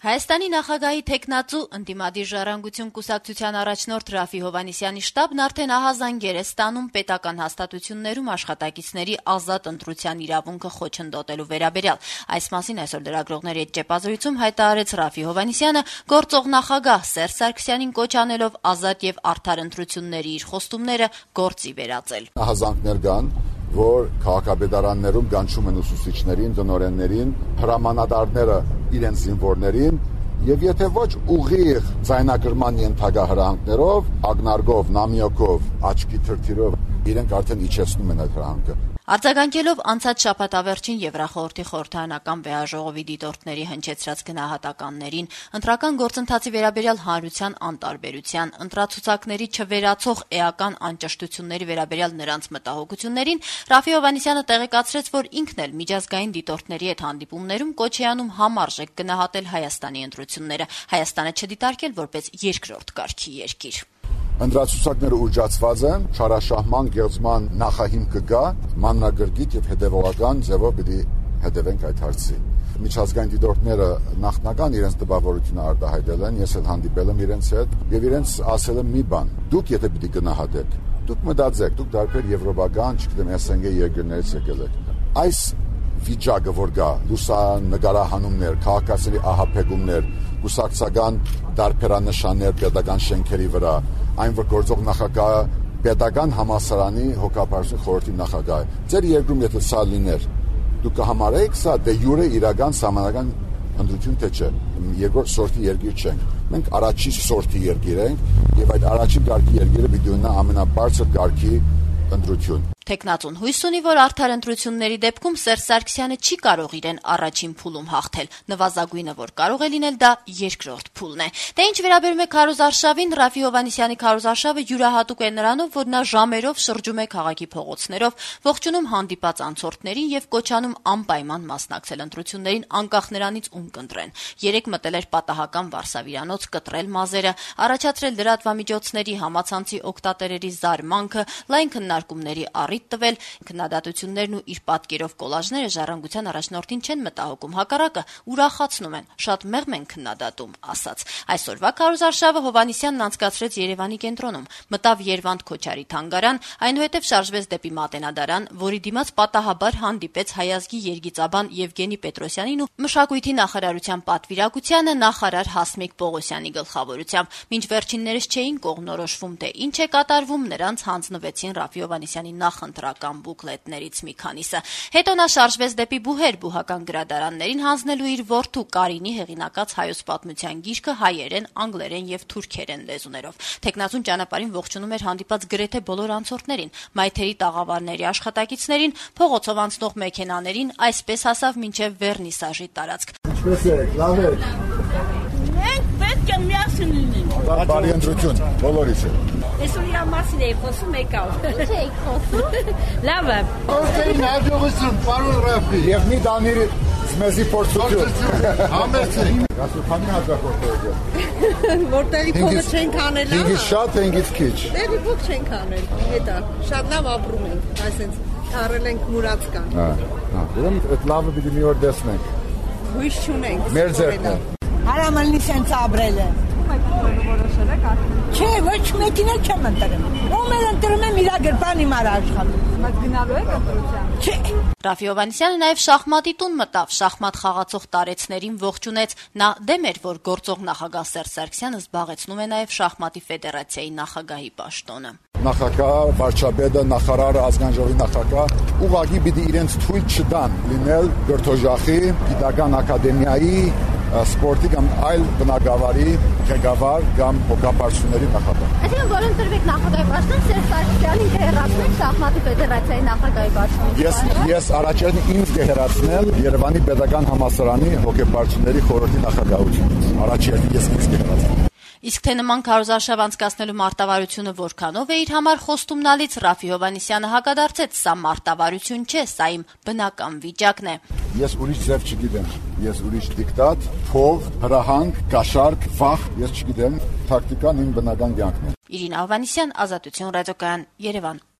Հայաստանի նախագահի թեկնածու ընդդիմադիր ժառանգություն կուսակցության առաջնորդ Ռաֆի Հովհաննիսյանի շտաբն արդեն ահազանգեր է ստանում պետական հաստատություններում աշխատակիցների ազատ ընտրության իրավունքը խոչընդոտելու վերաբերյալ։ Այս մասին այսօր լրագրողների հետ ճեպազրույցում հայտարարեց Ռաֆի Հովհաննիսյանը, գործող նախագահ Սերժ Սարգսյանին կոչ անելով ազատ եւ արդար ընտրությունների իր խոստումները գործի վերածել։ Ահազանգներ կան, որ քաղաքապետարաններում կանչում են ուսուցիչներին, տնօրեններին, հրամանատարները իրենց զինվորներին եւ եթե ոչ ուղիղ ձայնագրման ենթակա հրահանգներով, ագնարգով, նամյոկով, աչքի թրթիրով իրենք արդեն իջեցնում են այդ հրահանգը։ Արձագանքելով անցած շաբաթավերջին Եվրախորհրդի խորհրդարանական վեհաժողովի դիտորդների հնչեցրած գնահատականներին, ընտրական գործընթացի վերաբերյալ հանրության անտարբերության, ընտրացուցակների չվերացող էական անճշտությունների վերաբերյալ նրանց մտահոգություններին, Ռաֆի Հովհաննիսյանը տեղեկացրեց, որ ինքն էլ միջազգային դիտորդների հետ հանդիպումներում կոչ է անում համարժեք գնահատել Հայաստանի ընտրությունները, Հայաստանը չդիտարկել որպես երկրորդ կարգի երկիր։ Ընտրացուցակները ուժացված են, չարաշահման, գեղձման նախահիմքը կա, մանրագրգիռ եւ հետեւողական ձևով պիտի հետևենք այդ հարցի։ Միջազգային դիտորդները նախնական իրենց տպավորությունը արտահայտել են, ես էլ հանդիպել եմ իրենց հետ եւ իրենց ասել եմ մի բան. դուք եթե պիտի գնահատեք, դուք մտածեք, դուք դարբեր եվրոպական, չգիտեմ, ՍՆԳ երկրներից եկել եք։ Այս վիճակը որ կա, լուսանկարահանումներ, քաղաքացիների ահաբեկումներ, կուսակցական դարբերանշաններ պետական շենքերի վրա, այն որ գործող նախագահը պետական համալսարանի հոգապարություն խորհրդի նախագահ է։ Ձեր երկրում եթե սա լիներ, դուք կհամարեիք սա դե յուրե իրական սահմանական ընդրություն թե չէ։ Երկրորդ սորտի երկիր չենք։ Մենք առաջին սորտի երկիր ենք եւ այդ առաջին կարգի երկիրը պիտի ունենա ամենաբարձր կարգի ընտրություն։ Թեկնածուն հույս ունի, որ արդար ընտրությունների դեպքում Սերժ Սարգսյանը չի կարող իրեն առաջին փուլում հաղթել։ Նվազագույնը, որ կարող է լինել, դա երկրորդ փուլն է։ Դե ինչ վերաբերում է քարոզարշավին, Ռաֆի Հովհաննիսյանի քարոզարշավը յուրահատուկ է նրանով, որ նա ժամերով շրջում է քաղաքի փողոցներով, ողջունում հանդիպած անցորդներին եւ կոչանում անպայման մասնակցել ընտրություններին, անկախ նրանից ում կընտրեն։ Երեկ մտել էր պատահական Վարսավիրանոց, կտրել մազերը, առաջացրել լրատվամիջոցների համացանցի օգտատերերի զարմանքը, լայն քննարկումների տվել քննադատություններն ու իր պատկերով կոլաժները ժառանգության առաջնորդին չեն մտահոգում, հակառակը ուրախացնում են, շատ մեղմ են քննադատում, ասաց։ Այսօրվա քարոզարշավը Հովհաննիսյանն անցկացրեց Երևանի կենտրոնում, մտավ Երվանդ Քոչարի թանգարան, այնուհետև շարժվեց դեպի Մատենադարան, որի դիմաց պատահաբար հանդիպեց հայազգի երգիծաբան Եվգենի Պետրոսյանին ու մշակույթի նախարարության պատվիրակությանը նախարար Հասմիկ Պողոսյանի գլխավորությամբ։ Մինչ վերջիններս չէին կողմնորոշվում, թե ինչ է կատարվում, նրանց հանձնվեցին Ռաֆի Հովհաննիսյանի նախընտրական բուկլետներից մի քանիսը։ Հետո նա շարժվեց դեպի Բուհեր բուհական գրադարաններին հանձնելու իր որդու Կարինի հեղինակած հայոց պատմության գիրքը հայերեն, անգլերեն եւ թուրքերեն լեզուներով։ Թեկնածուն ճանապարհին ողջունում էր հանդիպած գրեթե բոլոր անցորդներին, մայթերի տաղավարների աշխատակիցներին, փողոցով անցնող մեքենաներին, այսպես հասավ մինչև Վերնիսաժի տարածք։ Ինչպես է, լավ է։ Մենք պետք է միասին լինենք։ Բարի ընտրություն, բոլորիս է։ Այսօր իրա մասին էի խոսում եկավ։ Ինչ էիք խոսում։ Լավ է։ Որդեին հաջողություն, պարոն Ռաֆի։ Եվ մի դանիրի մեզի փորձություն։ Համերցեք։ Ասու քանի հաջողորդ եք։ Որտեղի փողը չենք անել։ Ինքից շատ, ինքից քիչ։ Դեպի փող չենք անել։ Հետա շատ լավ ապրում ենք, այսինքն առել ենք մուրացկան։ Ուրեմն այդ լավը պիտի մի օր տեսնենք։ Հույս չունենք։ Մեր ձեռքն է։ Հարամանլի սենց ապրել է։ Չէ, ոչ մեկին էլ չեմ ընտրում։ Ում էլ ընտրում եմ իր գրպանի մար աշխատում։ Բայց գնալու եք ընտրության։ Չէ։ Ռաֆի Հովհաննիսյանը նաև շախմատի տուն մտավ, շախմատ խաղացող տարեցներին ողջունեց։ Նա դեմ էր, որ գործող նախագահ Սերժ Սարգսյանը զբաղեցնում է նաև շախմատի ֆեդերացիայի նախագահի պաշտոնը։ Նախագահ, վարչապետը, նախարարը, ազգային ժողովի նախագահ ուղղակի պիտի իրենց թույլ չտան լինել գրթօժախի, գիտական ակադեմիայի, սպորտի կամ այլ բնակավարի ղեկավար կամ հոգապարությունների նախագահ։ Այսինքն որ ընտրվեք նախագահի պաշտոն, Սերժ Սարգսյանին կհեռացնեք շախմատի ֆեդերացիայի նախագահի պաշտոնից։ Ես առաջին ինձ կհեռացնել Երևանի պետական համալսարանի հոգեպարությունների խորհրդի նախագահությունից։ Առաջին ես ինձ կհեռացնեմ։ Իսկ թե նման քարոզարշավ անցկացնելու մարտավարությունը որքանով է իր համար խոստումնալից, Ռաֆի Հովհաննիսյանը հակադարձեց, սա մարտավարություն չէ, սա իմ բնական վիճակն է։ Ես ուրիշ ձև չգիտեմ, ես ուրիշ դիկտատ, փող, հրահանգ, կաշառք, վախ, ես չգիտեմ, տակտիկան իմ բնական կյանքն է։ Իրինա Հովհաննիսյան, Ազատություն ռադիոկայան, Երևան։